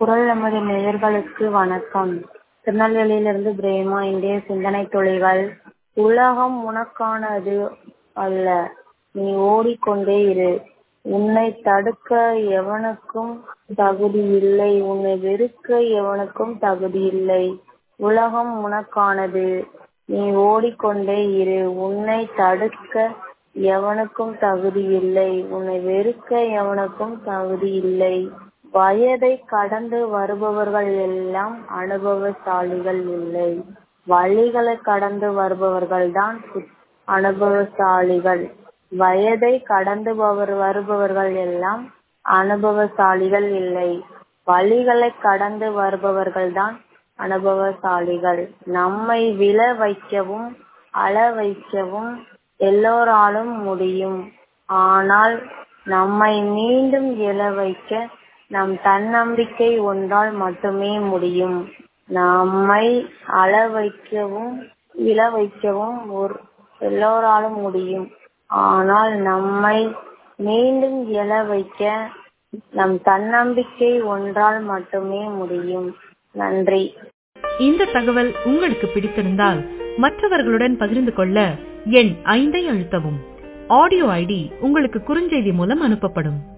குரல் நமது நேயர்களுக்கு வணக்கம். திருநெல்வேலியிலிருந்து பிரேமா. இன்றைய சிந்தனை துளிகள். உலகம் உனக்கானது அல்ல, நீ ஓடிக்கொண்டே இரு. உன்னை தடுக்க எவனுக்கும் தகுதி இல்லை, உன்னை வெறுக்க எவனுக்கும் தகுதி இல்லை. உலகம் உனக்கானது, நீ ஓடிக்கொண்டே இரு. உன்னை தடுக்க எவனுக்கும் தகுதி இல்லை, உன்னை வெறுக்க எவனுக்கும் தகுதி இல்லை. வயதை கடந்து வருபவர்கள் எல்லாம் அனுபவசாலிகள் இல்லை, வழிகளை கடந்து வருபவர்கள்தான் அனுபவசாலிகள். வயதை கடந்து வருபவர்கள் எல்லாம் அனுபவசாலிகள் இல்லை, வழிகளை கடந்து வருபவர்கள்தான் அனுபவசாலிகள். நம்மை விழ வைக்கவும் அழ வைக்கவும் எல்லோராலும் முடியும், ஆனால் நம்மை மீண்டும் எழ வைக்க நம் தன்னம்பிக்கை ஒன்றால் மட்டுமே முடியும். நம்மை அழ வைக்கவும் விழ வைக்கவும் எல்லோராலும் முடியும், ஆனால் நம்மை மீண்டும் எழ வைக்க நம் தன்னம்பிக்கை ஒன்றால் மட்டுமே முடியும். நன்றி. இந்த தகவல் உங்களுக்கு பிடித்திருந்தால் மற்றவர்களுடன் பகிர்ந்து கொள்ள எண் 5 அழுத்தவும். ஆடியோ ஐடி உங்களுக்கு குறுஞ்செய்தி மூலம் அனுப்பப்படும்.